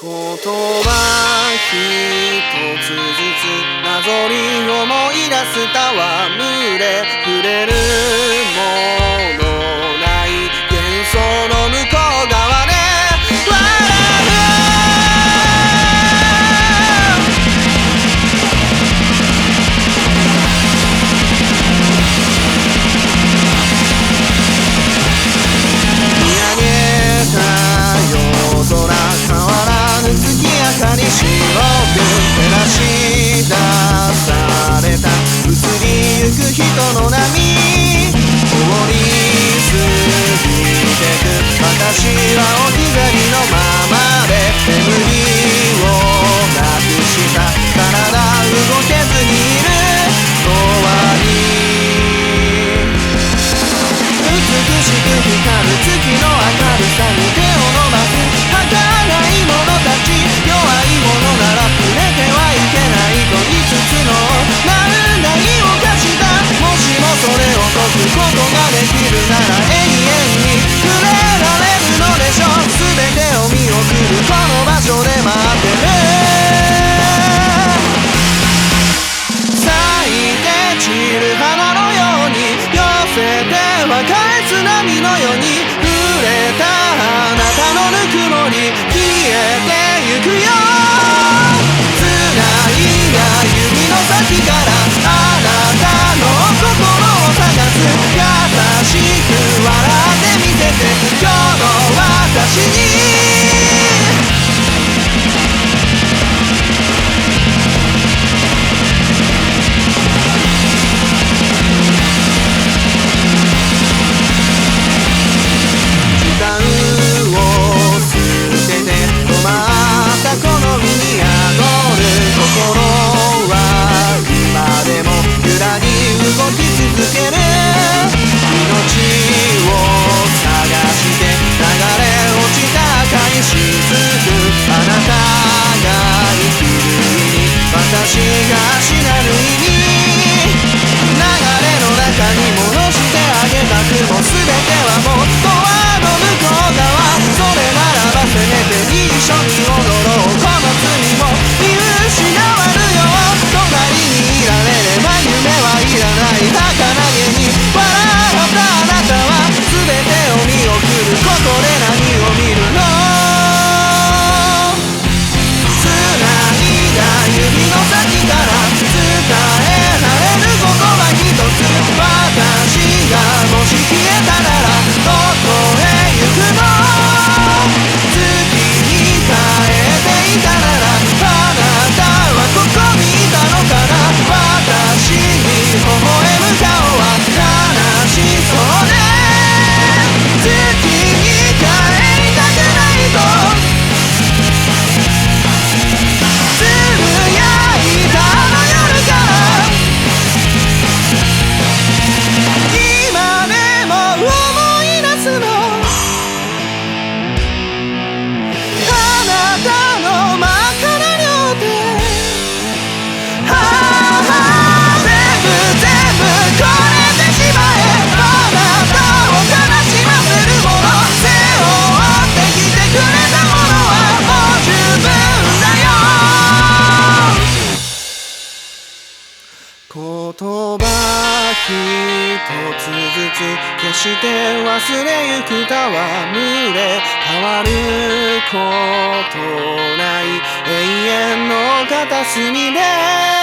言葉一つずつなぞり思い出す戯れ触れるものない幻想の向こう側で笑見上げた夜空変わらぬ月明かり白く照らし出された移りゆく人の波通り過ぎてく私は置き去りのままで眠りをなくした体動けずにいる終わり美しく光る月の明るさに手を伸ばす儚い者たち弱い者なら触れてはいけないと言いつつのなんだいを犯したもしもそれを解くことができるなら永遠に触れられるのでしょう全てを見送るこの場所で待ってる咲いて散る花のように寄せては返す波のように触れたあなたのぬくもり消えてゆくよ繋いだ指の先からあなたの心を探す優しく笑ってみせて今日の私に私が知らぬ意味流れの中に戻してあげたくも全てはもうドアの向こう側それならばせめて一緒に踊ろうこの罪も見失わぬよう隣にいられれば夢はいらない儚げに笑ったあなたは全てを見送るここで何を見るの指の先から伝えられる言葉一つ私がもし消えたならどこへ行くの月に変えていたならあなたはここにいたのかな私に微笑む顔は悲しそうで月に帰りたくないと言葉一つずつ決して忘れゆく戯れ変わることない永遠の片隅で